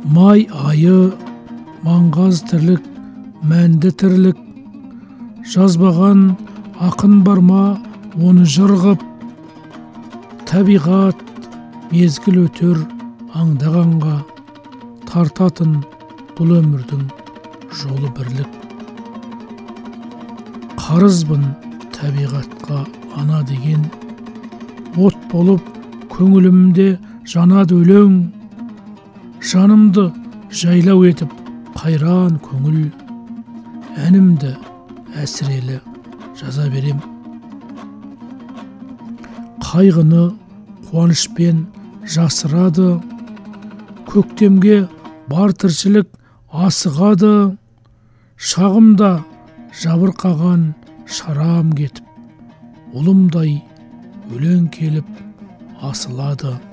Май айы, маңғаз тірлік, мәнді тірлік, жазбаған ақын бар ма оны жырғып, табиғат мезгіл өтер аңдағанға, тартатын бұл өмірдің жолы бірлік. Қарызбын табиғатқа ана деген, от болып көңілімде жанады өлең, жанымды жайлау етіп қайран көңіл, әнімді әсірелі жаза берем. Қайғыны қуанышпен жасырады, көктемге бар тіршілік асығады, шағымда жабырқаған шарам кетіп, ұлымдай өлең келіп асылады.